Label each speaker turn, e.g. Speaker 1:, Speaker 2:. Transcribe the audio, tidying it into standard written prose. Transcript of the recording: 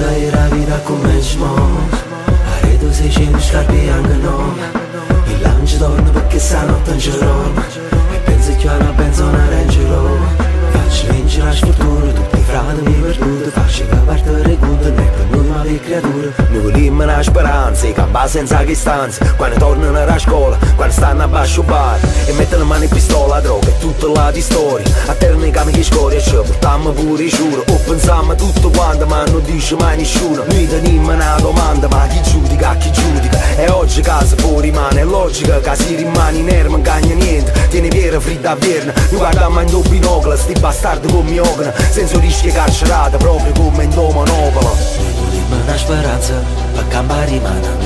Speaker 1: dai la vita come mo. A reto 600 scarpe anche no. Il lancio torna perché stanotte non c'è roba. E penso che ora penso una Range Rover. Faccio vincere la sfortuna, tutti i frati mi perduto. Faccio che partire conto, non è per noi ma per creature. Noi volimmo una speranza, i campa senza che stanza. Quando tornano a scuola, quando stanno a basso bar e mettono mano in pistola, droga e tutta la di storia. A terra i cami che scoria, ci portammo pure i giuro. O pensammo tutto quanto, ma non dice mai nessuno. Noi teniamo una domanda, ma chi giudica, chi giudica? E oggi casa fuori rimane, è logica che si rimane in aria, non cagna niente. Tieni piera fritta a verna, noi guardiamo in doppio binocolo, sti bastardi come mi ogna, senza rischio carcerata, proprio come in Monopolo. Noi volimmo una speranza, per campare rimane.